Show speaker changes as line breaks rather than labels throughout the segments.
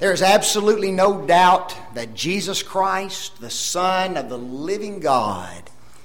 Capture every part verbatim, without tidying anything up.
There is absolutely no doubt that Jesus Christ, the Son of the living God,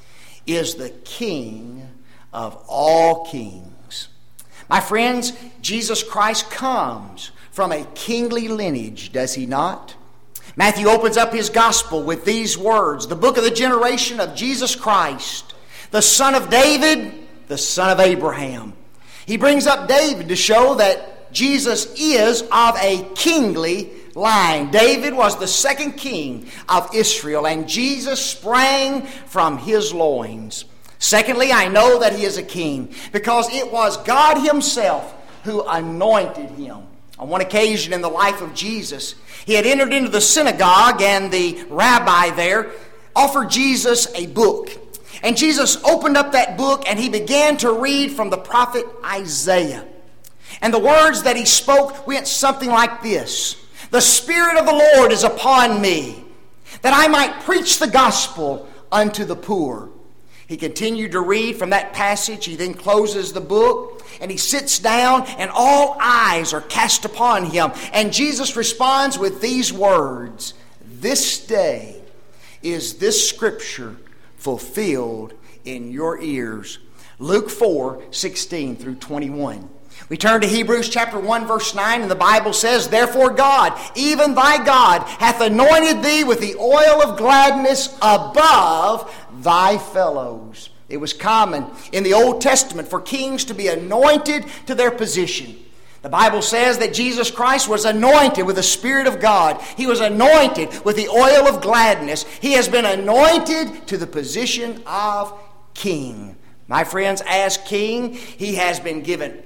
is the King of all kings. My friends, Jesus Christ comes from a kingly lineage, does he not? Matthew opens up his gospel with these words, the book of the generation of Jesus Christ, the son of David, the son of Abraham. He brings up David to show that Jesus is of a kingly line. David was the second king of Israel, and Jesus sprang from his loins. Secondly, I know that he is a king because it was God himself who anointed him. On one occasion in the life of Jesus, he had entered into the synagogue, and the rabbi there offered Jesus a book. And Jesus opened up that book and he began to read from the prophet Isaiah. And the words that he spoke went something like this: "The Spirit of the Lord is upon me, that I might preach the gospel unto the poor." He continued to read from that passage. He then closes the book and he sits down, and all eyes are cast upon him. And Jesus responds with these words: "This day is this scripture fulfilled in your ears." Luke four, sixteen through twenty-one. We turn to Hebrews chapter one, verse nine, and the Bible says, "Therefore God, even thy God, hath anointed thee with the oil of gladness above thy fellows." It was common in the Old Testament for kings to be anointed to their position. The Bible says that Jesus Christ was anointed with the Spirit of God. He was anointed with the oil of gladness. He has been anointed to the position of king. My friends, as king, he has been given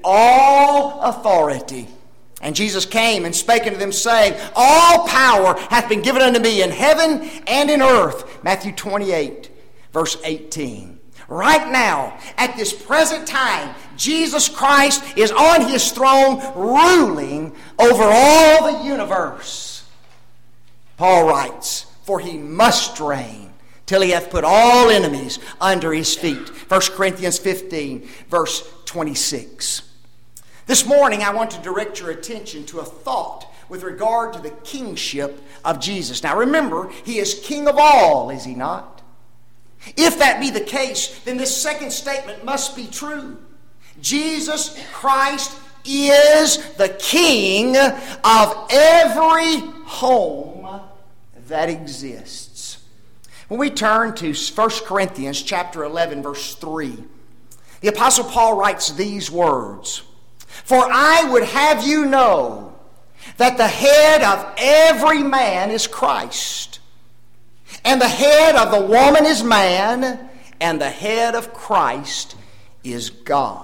all authority. And Jesus came and spake unto them, saying, "All power hath been given unto me in heaven and in earth." Matthew twenty-eight, verse eighteen. Right now, at this present time, Jesus Christ is on his throne, ruling over all the universe. Paul writes, "For he must reign till he hath put all enemies under his feet." First Corinthians fifteen, verse twenty-six. This morning, I want to direct your attention to a thought with regard to the kingship of Jesus. Now remember, he is king of all, is he not? If that be the case, then this second statement must be true. Jesus Christ is the king of every home that exists. When we turn to First Corinthians chapter eleven, verse three, the Apostle Paul writes these words: "For I would have you know that the head of every man is Christ, and the head of the woman is man, and the head of Christ is God."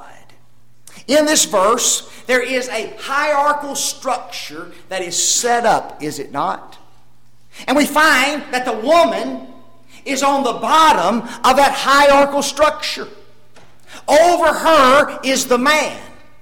In this verse, there is a hierarchical structure that is set up, is it not? And we find that the woman is on the bottom of that hierarchical structure. Over her is the man.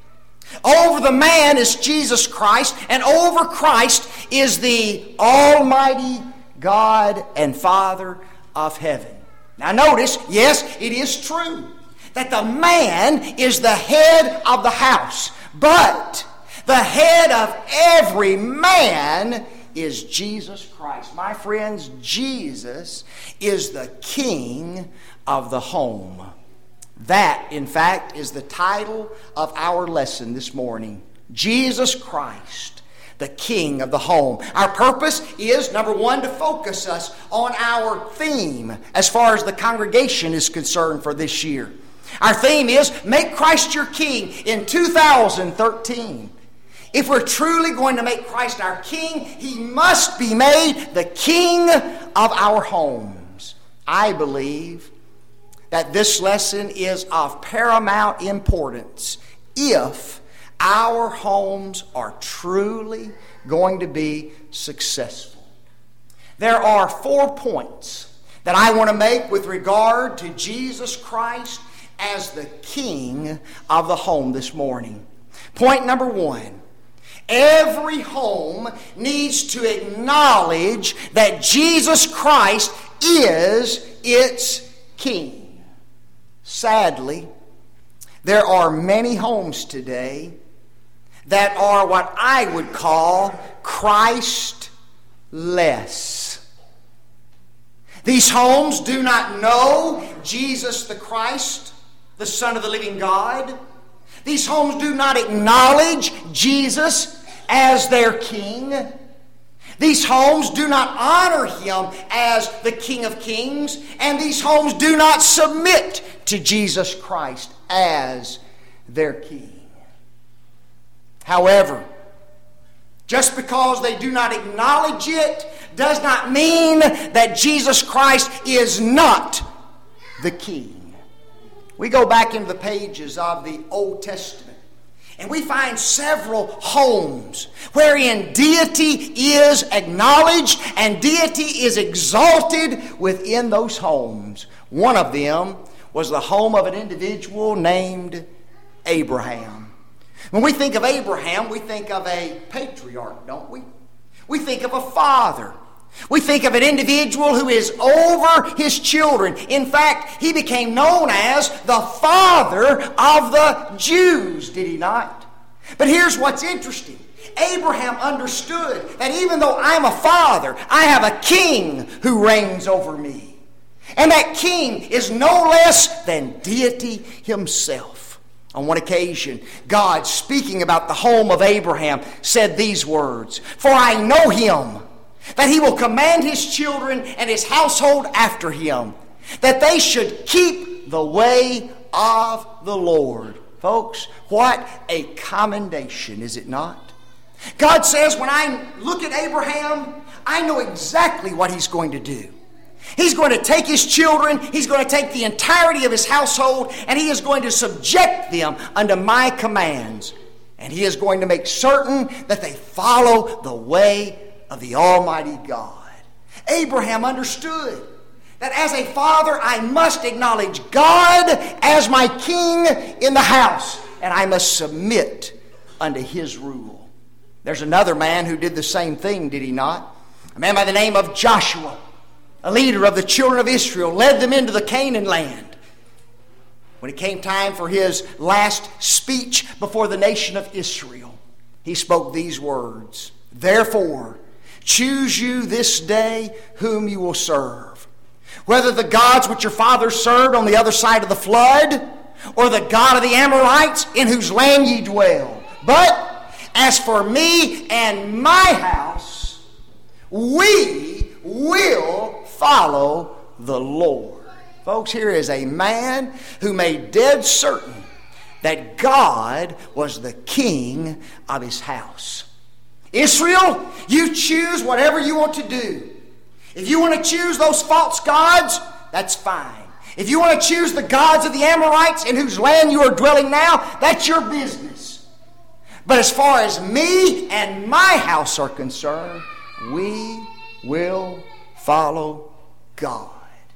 Over the man is Jesus Christ, and over Christ is the Almighty God and Father of heaven. Now notice, yes, it is true that the man is the head of the house, but the head of every man is Jesus Christ. My friends, Jesus is the King of the home. That, in fact, is the title of our lesson this morning. Jesus Christ, the King of the home. Our purpose is, number one, to focus us on our theme as far as the congregation is concerned for this year. Our theme is, Make Christ Your King in two thousand thirteen. If we're truly going to make Christ our King, he must be made the King of our homes. I believe that this lesson is of paramount importance if our homes are truly going to be successful. There are four points that I want to make with regard to Jesus Christ as the King of the home this morning. Point number one: every home needs to acknowledge that Jesus Christ is its King. Sadly, there are many homes today that are what I would call Christ-less. These homes do not know Jesus the Christ, the Son of the living God. These homes do not acknowledge Jesus as their King. These homes do not honor Him as the King of Kings. And these homes do not submit to Jesus Christ as their King. However, just because they do not acknowledge it does not mean that Jesus Christ is not the King. We go back into the pages of the Old Testament, and we find several homes wherein deity is acknowledged and deity is exalted within those homes. One of them was the home of an individual named Abraham. When we think of Abraham, we think of a patriarch, don't we? We think of a father. We think of an individual who is over his children. In fact, he became known as the father of the Jews, did he not? But here's what's interesting. Abraham understood that even though I'm a father, I have a king who reigns over me. And that king is no less than deity himself. On one occasion, God, speaking about the home of Abraham, said these words, "For I know him, that he will command his children and his household after him, that they should keep the way of the Lord." Folks, what a commendation, is it not? God says, when I look at Abraham, I know exactly what he's going to do. He's going to take his children, he's going to take the entirety of his household, and he is going to subject them unto my commands. And he is going to make certain that they follow the way of the Almighty God. Abraham understood that as a father, I must acknowledge God as my king in the house, and I must submit unto his rule. There's another man who did the same thing, did he not? A man by the name of Joshua, a leader of the children of Israel, led them into the Canaan land. When it came time for his last speech before the nation of Israel, he spoke these words, "Therefore, choose you this day whom you will serve, whether the gods which your fathers served on the other side of the flood, or the God of the Amorites in whose land ye dwell. But as for me and my house, we will follow the Lord." Folks, here is a man who made dead certain that God was the king of his house. Israel, you choose whatever you want to do. If you want to choose those false gods, that's fine. If you want to choose the gods of the Amorites in whose land you are dwelling now, that's your business. But as far as me and my house are concerned, we will follow God.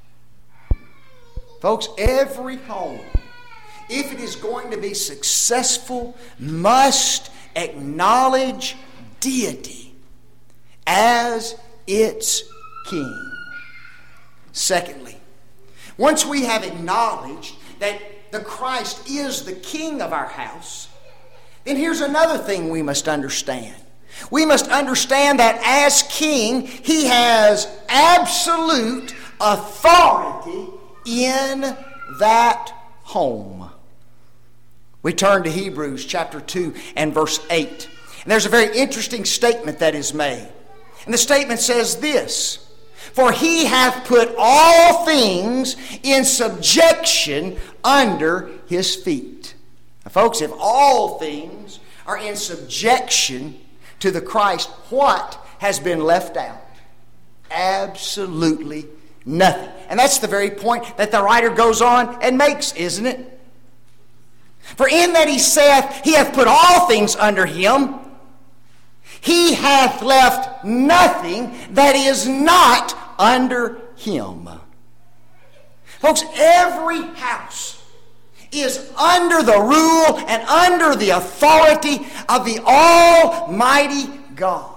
Folks, every home, if it is going to be successful, must acknowledge deity as its king. Secondly, once we have acknowledged that the Christ is the king of our house, then here's another thing we must understand. We must understand that as king, he has absolute authority in that home. We turn to Hebrews chapter two and verse eight. And there's a very interesting statement that is made. And the statement says this: "For he hath put all things in subjection under his feet." Now, folks, if all things are in subjection to the Christ, what has been left out? Absolutely nothing. And that's the very point that the writer goes on and makes, isn't it? "For in that he saith, he hath put all things under him, he hath left nothing that is not under him." Folks, every house is under the rule and under the authority of the Almighty God.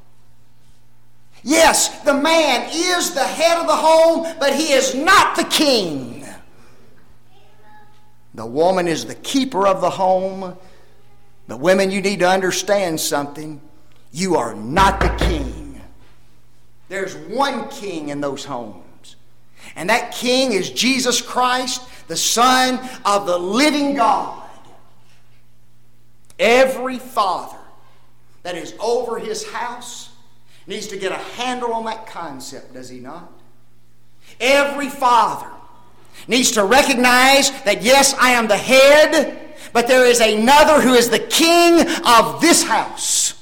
Yes, the man is the head of the home, but he is not the king. The woman is the keeper of the home, But women, you need to understand something. You are not the king. There's one king in those homes. And that king is Jesus Christ, the Son of the living God. Every father that is over his house needs to get a handle on that concept, does he not? Every father needs to recognize that, yes, I am the head, but there is another who is the king of this house.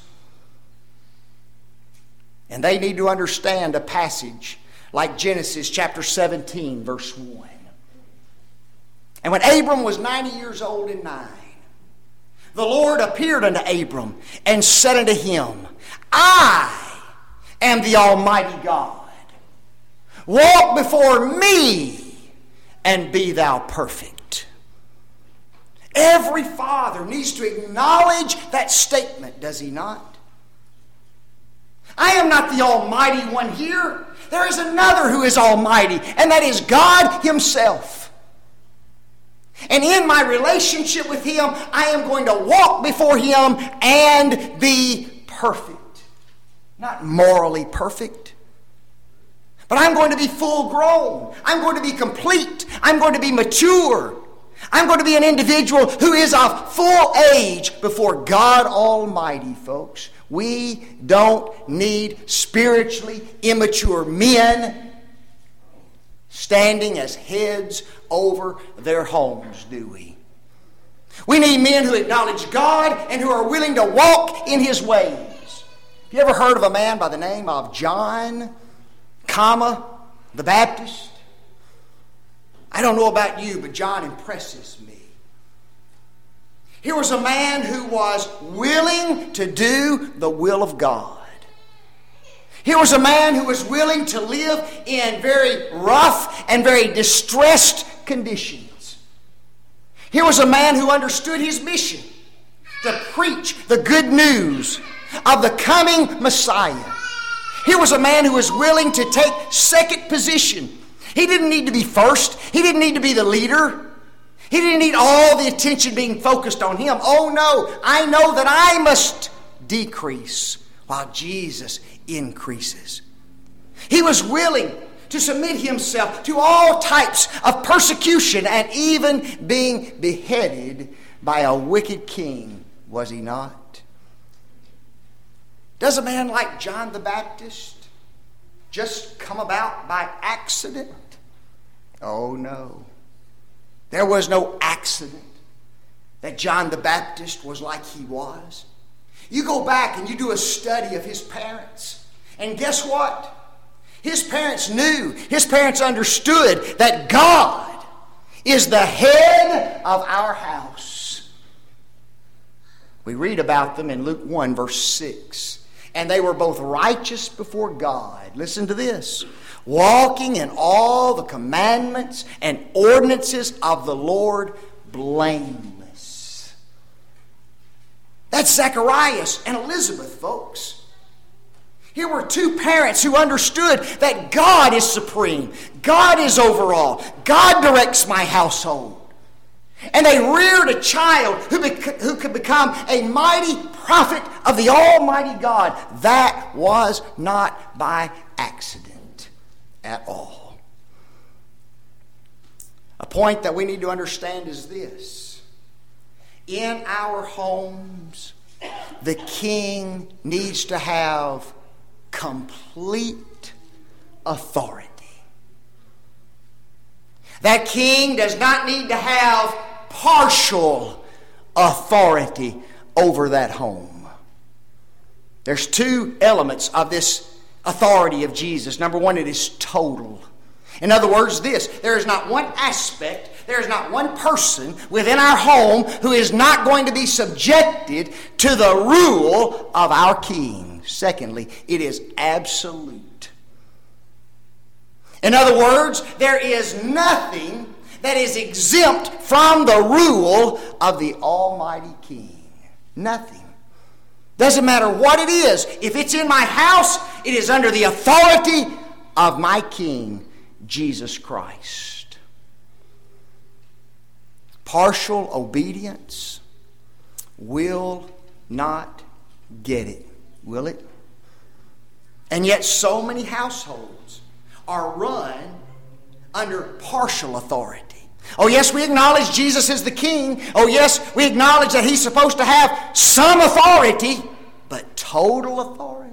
And they need to understand a passage like Genesis chapter seventeen, verse one. And when Abram was ninety years old and nine, the Lord appeared unto Abram and said unto him, I am the Almighty God. Walk before me and be thou perfect. Every father needs to acknowledge that statement, does he not? I am not the Almighty one here. There is another who is Almighty, and that is God Himself. And in my relationship with Him, I am going to walk before Him and be perfect. Not morally perfect, but I'm going to be full grown. I'm going to be complete. I'm going to be mature. I'm going to be an individual who is of full age before God Almighty, folks. We don't need spiritually immature men standing as heads over their homes, do we? We need men who acknowledge God and who are willing to walk in His ways. Have you ever heard of a man by the name of John, comma, the Baptist? I don't know about you, but John impresses me. Here was a man who was willing to do the will of God. Here was a man who was willing to live in very rough and very distressed conditions. Here was a man who understood his mission to preach the good news of the coming Messiah. Here was a man who was willing to take second position. He didn't need to be first. He didn't need to be the leader. He didn't need all the attention being focused on him. Oh no, I know that I must decrease while Jesus increases. He was willing to submit himself to all types of persecution and even being beheaded by a wicked king, was he not? Does a man like John the Baptist just come about by accident? Oh no. There was no accident that John the Baptist was like he was. You go back and you do a study of his parents, and guess what? His parents knew, his parents understood that God is the head of our house. We read about them in Luke one, verse six. And they were both righteous before God. Listen to this. Walking in all the commandments and ordinances of the Lord blameless. That's Zacharias and Elizabeth, folks. Here were two parents who understood that God is supreme. God is over all. God directs my household. And they reared a child who, bec- who could become a mighty prophet of the Almighty God. That was not by accident at all. A point that we need to understand is this. In our homes, the king needs to have complete authority. That king does not need to have partial authority over that home. There's two elements of this authority of Jesus. Number one, it is total. In other words, this, there is not one aspect, there is not one person within our home who is not going to be subjected to the rule of our king. Secondly, it is absolute. In other words, there is nothing that is exempt from the rule of the Almighty King. Nothing. Doesn't matter what it is. If it's in my house, it is under the authority of my King, Jesus Christ. Partial obedience will not get it, will it? And yet so many households are run under partial authority. Oh yes, we acknowledge Jesus is the king. Oh yes, we acknowledge that he's supposed to have some authority, but total authority.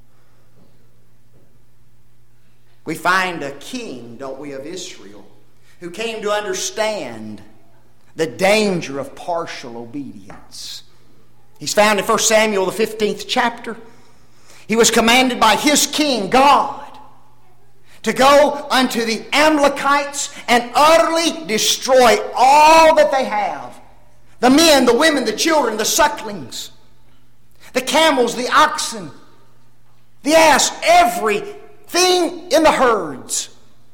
We find a king, don't we, of Israel, who came to understand the danger of partial obedience. He's found in First Samuel, the fifteenth chapter. He was commanded by his king, God, to go unto the Amalekites and utterly destroy all that they have. The men, the women, the children, the sucklings, the camels, the oxen, the ass, everything in the herds.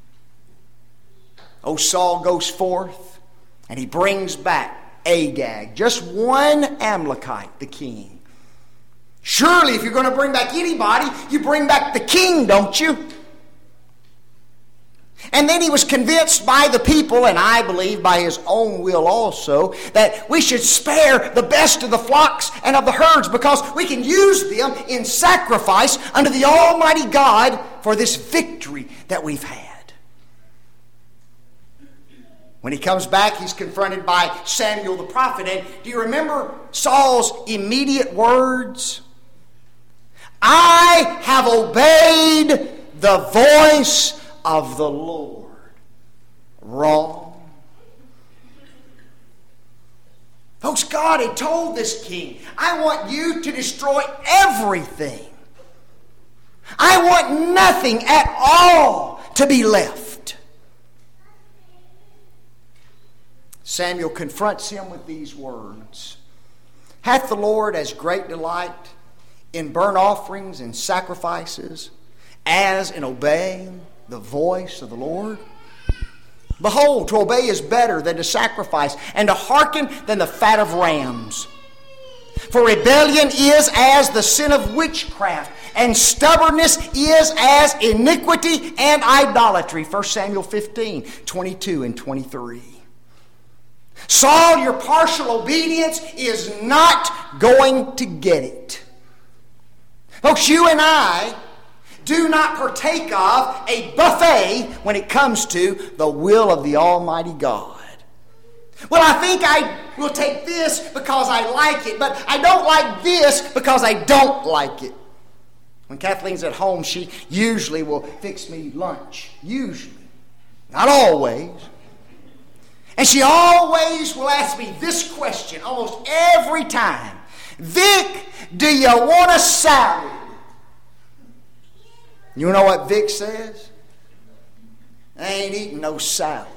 Oh, Saul goes forth and he brings back Agag, just one Amalekite, the king. Surely if you're going to bring back anybody, you bring back the king, don't you? And then he was convinced by the people, and I believe by his own will also, that we should spare the best of the flocks and of the herds because we can use them in sacrifice unto the Almighty God for this victory that we've had. When he comes back, he's confronted by Samuel the prophet. And do you remember Saul's immediate words? I have obeyed the voice of the Lord. Wrong. Folks, God had told this king, I want you to destroy everything. I want nothing at all to be left. Samuel confronts him with these words. Hath the Lord as great delight in burnt offerings and sacrifices as in obeying the voice of the Lord? Behold, to obey is better than to sacrifice, and to hearken than the fat of rams. For rebellion is as the sin of witchcraft, and stubbornness is as iniquity and idolatry. First Samuel fifteen, twenty-two and twenty-three. Saul, your partial obedience is not going to get it. Folks, you and I do not partake of a buffet when it comes to the will of the Almighty God. Well, I think I will take this because I like it, but I don't like this because I don't like it. When Kathleen's at home, she usually will fix me lunch. Usually. Not always. And she always will ask me this question almost every time. Vic, do you want a salad? You know what Vic says? I ain't eating no salad.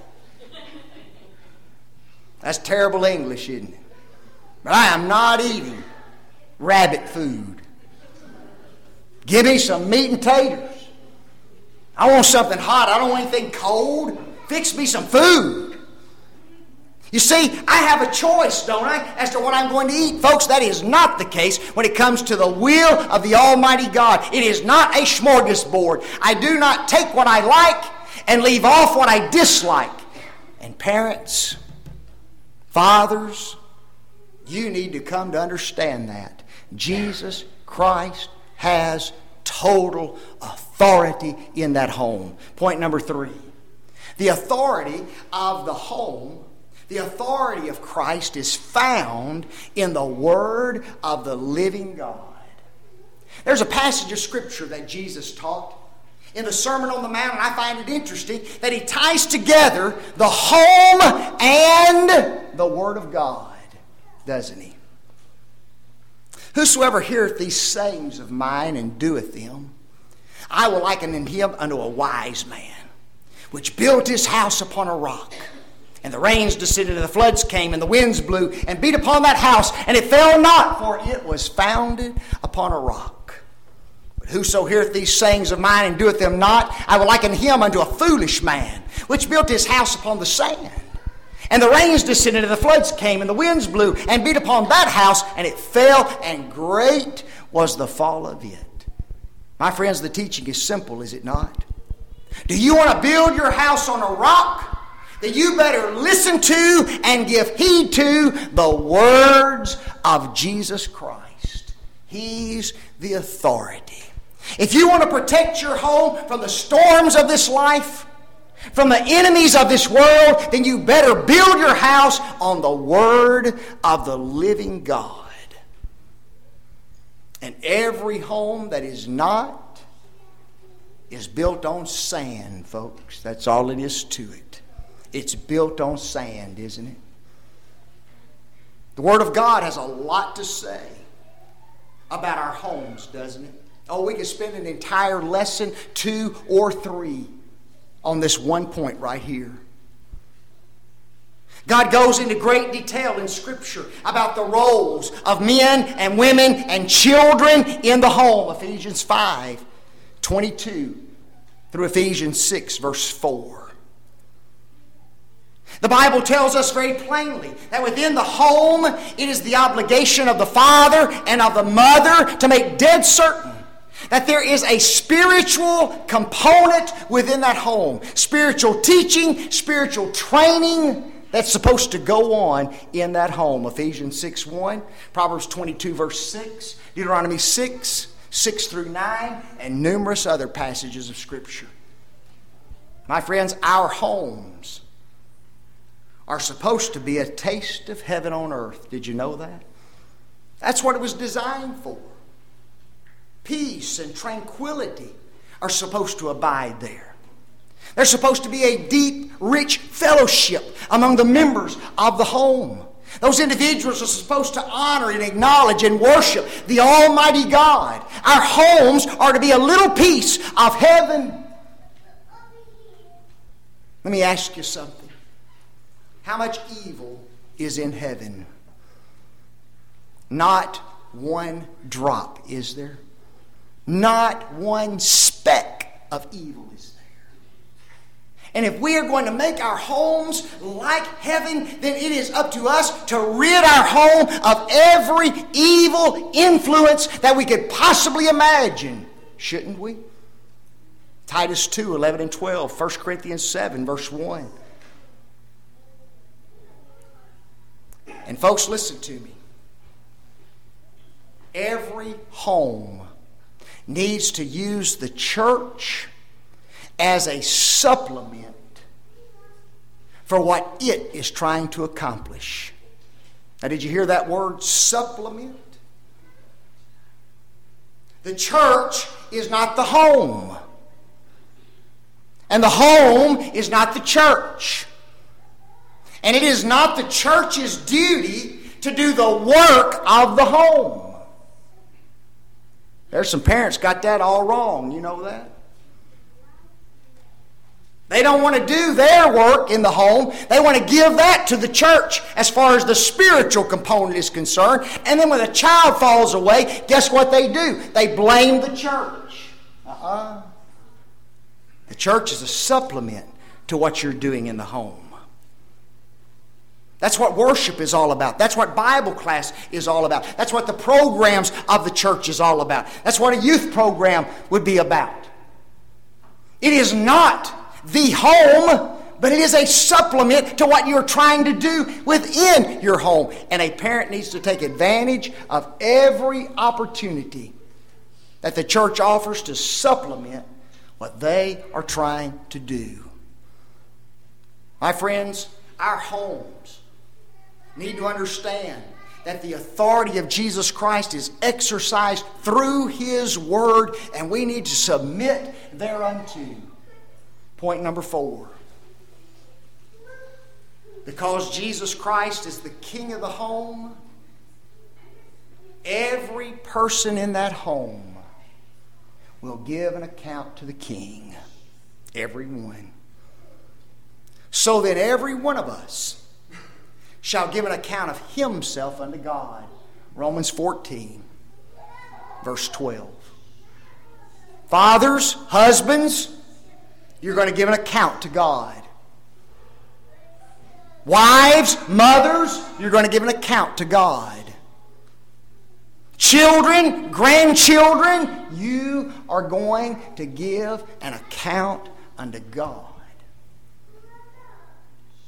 That's terrible English, isn't it? But I am not eating rabbit food. Give me some meat and taters. I want something hot. I don't want anything cold. Fix me some food. You see, I have a choice, don't I, as to what I'm going to eat. Folks, that is not the case when it comes to the will of the Almighty God. It is not a smorgasbord. I do not take what I like and leave off what I dislike. And parents, fathers, you need to come to understand that. Jesus Christ has total authority in that home. Point number three. The authority of the home, the authority of Christ is found in the Word of the living God. There's a passage of Scripture that Jesus taught in the Sermon on the Mount, and I find it interesting that he ties together the home and the Word of God, doesn't he? Whosoever heareth these sayings of mine and doeth them, I will liken him unto a wise man, which built his house upon a rock. And the rains descended, and the floods came, and the winds blew, and beat upon that house, and it fell not, for it was founded upon a rock. But whoso heareth these sayings of mine and doeth them not, I will liken him unto a foolish man, which built his house upon the sand. And the rains descended, and the floods came, and the winds blew, and beat upon that house, and it fell, and great was the fall of it. My friends, the teaching is simple, is it not? Do you want to build your house on a rock? that you better listen to and give heed to the words of Jesus Christ. He's the authority. If you want to protect your home from the storms of this life, from the enemies of this world, then you better build your house on the Word of the living God. And every home that is not is built on sand, folks. That's all it is to it. It's built on sand, isn't it? The Word of God has a lot to say about our homes, doesn't it? Oh, we could spend an entire lesson, two or three, on this one point right here. God goes into great detail in Scripture about the roles of men and women and children in the home. Ephesians five, twenty-two through Ephesians six, verse four. The Bible tells us very plainly that within the home, it is the obligation of the father and of the mother to make dead certain that there is a spiritual component within that home. Spiritual teaching, spiritual training that's supposed to go on in that home. Ephesians six one, Proverbs twenty-two verse six, Deuteronomy six, six through nine, and numerous other passages of Scripture. My friends, our homes are supposed to be a taste of heaven on earth. Did you know that? That's what it was designed for. Peace and tranquility are supposed to abide there. There's supposed to be a deep, rich fellowship among the members of the home. Those individuals are supposed to honor and acknowledge and worship the Almighty God. Our homes are to be a little piece of heaven. Let me ask you something. How much evil is in heaven? Not one drop, is there? Not one speck of evil is there. And if we are going to make our homes like heaven, then it is up to us to rid our home of every evil influence that we could possibly imagine. Shouldn't we? Titus two, eleven and twelve, First Corinthians seven, verse one. And folks, listen to me. Every home needs to use the church as a supplement for what it is trying to accomplish. Now, did you hear that word, supplement? The church is not the home. And the home is not the church. And it is not the church's duty to do the work of the home. There's some parents got that all wrong. You know that? They don't want to do their work in the home. They want to give that to the church as far as the spiritual component is concerned. And then when a child falls away, guess what they do? They blame the church. Uh-uh. The church is a supplement to what you're doing in the home. That's what worship is all about. That's what Bible class is all about. That's what the programs of the church is all about. That's what a youth program would be about. It is not the home, but it is a supplement to what you're trying to do within your home. And a parent needs to take advantage of every opportunity that the church offers to supplement what they are trying to do. My friends, our homes need to understand that the authority of Jesus Christ is exercised through His Word, and we need to submit thereunto. Point number four. Because Jesus Christ is the King of the home, every person in that home will give an account to the King. Every one. So that every one of us shall give an account of himself unto God. Romans fourteen, verse twelve. Fathers, husbands, you're going to give an account to God. Wives, mothers, you're going to give an account to God. Children, grandchildren, you are going to give an account unto God.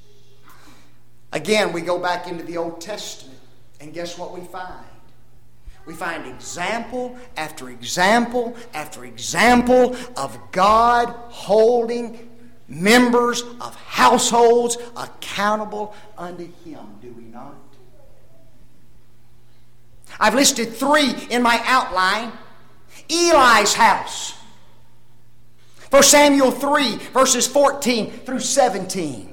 Again, we go back into the Old Testament, and guess what we find? We find example after example after example of God holding members of households accountable unto Him, do we not? I've listed three in my outline. Eli's house. First Samuel three, verses fourteen through seventeen.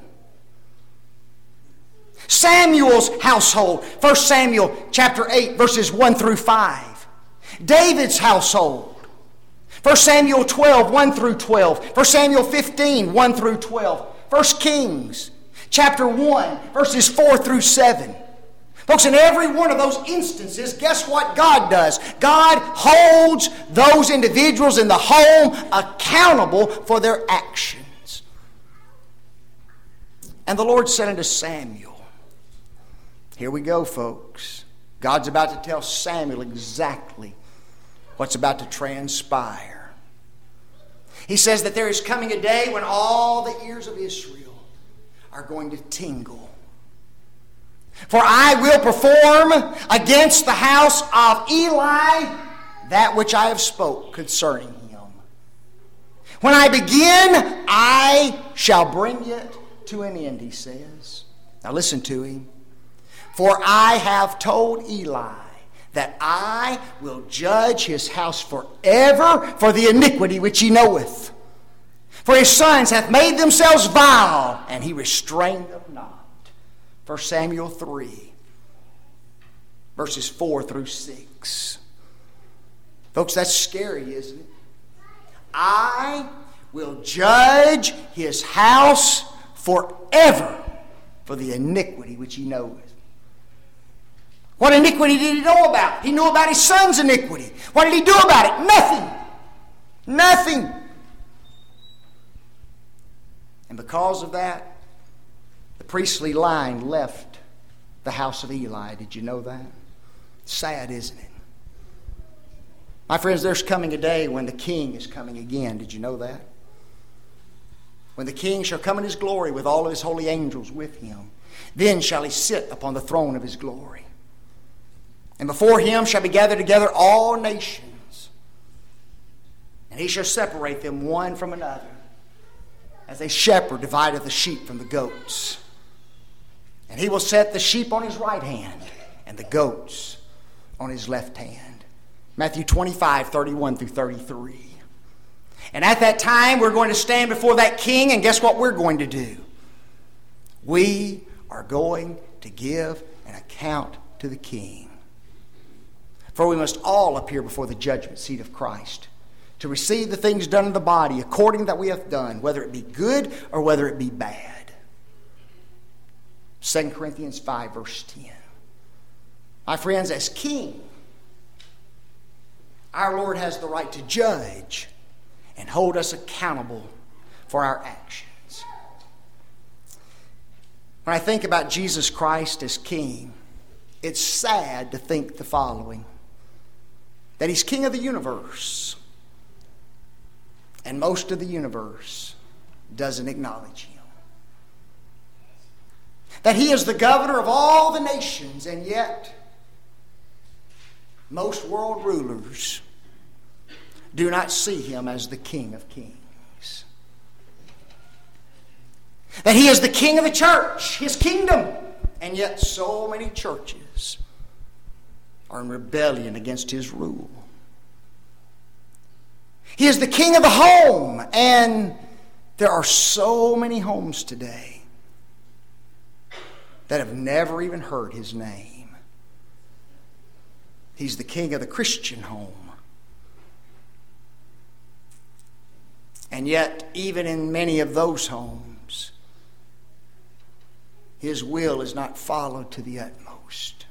Samuel's household. First Samuel chapter eight, verses one through five. David's household. First Samuel twelve, one through twelve. First Samuel fifteen, one through twelve. First Kings chapter one, verses four through seven. Folks, in every one of those instances, guess what God does? God holds those individuals in the home accountable for their actions. And the Lord said unto Samuel, here we go, folks. God's about to tell Samuel exactly what's about to transpire. He says that there is coming a day when all the ears of Israel are going to tingle. For I will perform against the house of Eli that which I have spoke concerning him. When I begin, I shall bring it to an end, he says. Now listen to him. For I have told Eli that I will judge his house forever for the iniquity which he knoweth. For his sons hath made themselves vile, and he restrained them not. First Samuel three, verses four through six. Folks, that's scary, isn't it? I will judge his house forever for the iniquity which he knoweth. What iniquity did he know about? He knew about his son's iniquity. What did he do about it? Nothing. Nothing. And because of that, the priestly line left the house of Eli. Did you know that? Sad, isn't it? My friends, there's coming a day when the king is coming again. Did you know that? When the king shall come in his glory with all of his holy angels with him, then shall he sit upon the throne of his glory. And before him shall be gathered together all nations. And he shall separate them one from another, as a shepherd divideth the sheep from the goats. And he will set the sheep on his right hand, and the goats on his left hand. Matthew twenty-five, thirty-one through thirty-three. And at that time we're going to stand before that king, and guess what we're going to do? We are going to give an account to the king. For we must all appear before the judgment seat of Christ to receive the things done in the body according that we have done, whether it be good or whether it be bad. Second Corinthians five, verse ten. My friends, as king, our Lord has the right to judge and hold us accountable for our actions. When I think about Jesus Christ as king, it's sad to think the following: that he's king of the universe, and most of the universe doesn't acknowledge him. That he is the governor of all the nations, and yet most world rulers do not see him as the King of Kings. That he is the king of the church, his kingdom, and yet so many churches are in rebellion against his rule. He is the king of the home, and there are so many homes today that have never even heard his name. He's the king of the Christian home. And yet, even in many of those homes, his will is not followed to the utmost.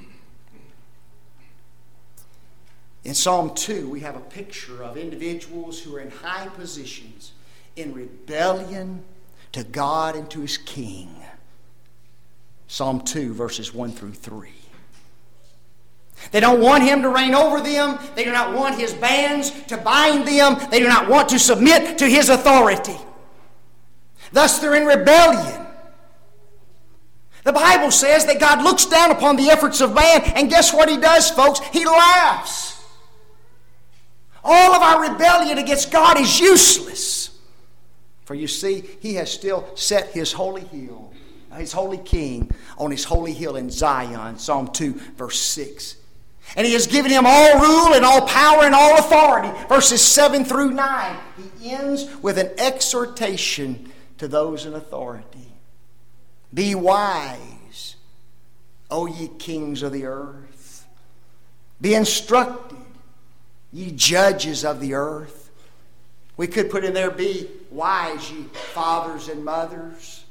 In Psalm two, we have a picture of individuals who are in high positions in rebellion to God and to his king. Psalm two, verses one through three. They don't want him to reign over them. They do not want his bands to bind them. They do not want to submit to his authority. Thus they're in rebellion. The Bible says that God looks down upon the efforts of man, and guess what He does, folks? He laughs. All of our rebellion against God is useless. For you see, He has still set His holy hill, His holy King, on His holy hill in Zion, Psalm two, verse six. And He has given Him all rule and all power and all authority, verses seven through nine. He ends with an exhortation to those in authority. Be wise, O ye kings of the earth. Be instructed, ye judges of the earth. We could put in there, be wise, ye fathers and mothers.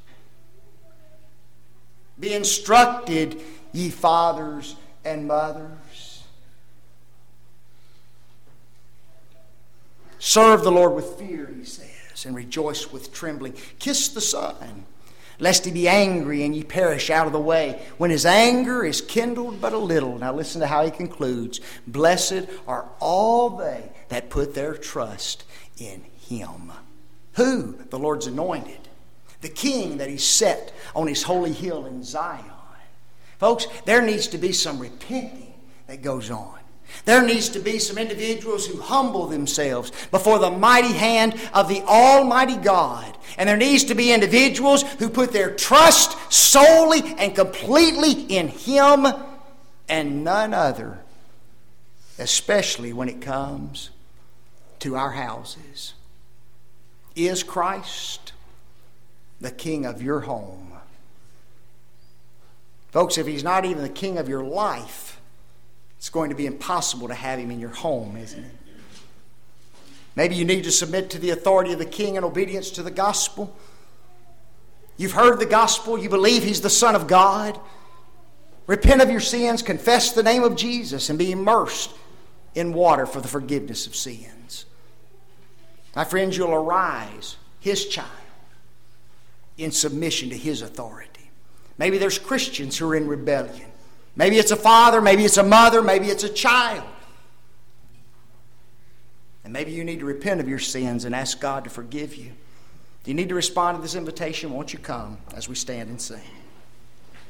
Be instructed, ye fathers and mothers. Serve the Lord with fear, He says, and rejoice with trembling. Kiss the Son, lest He be angry and ye perish out of the way, when His anger is kindled but a little. Now listen to how He concludes. Blessed are all they that put their trust in Him. Who? The Lord's anointed. The King that He set on His holy hill in Zion. Folks, there needs to be some repenting that goes on. There needs to be some individuals who humble themselves before the mighty hand of the Almighty God. And there needs to be individuals who put their trust solely and completely in Him and none other, especially when it comes to our houses. Is Christ the King of your home? Folks, if He's not even the King of your life, it's going to be impossible to have Him in your home, isn't it? Maybe you need to submit to the authority of the King in obedience to the gospel. You've heard the gospel. You believe He's the Son of God. Repent of your sins, confess the name of Jesus, and be immersed in water for the forgiveness of sins. My friends, you'll arise, His child, in submission to His authority. Maybe there's Christians who are in rebellion. Maybe it's a father, maybe it's a mother, maybe it's a child. And maybe you need to repent of your sins and ask God to forgive you. Do you need to respond to this invitation? Won't you come as we stand and sing?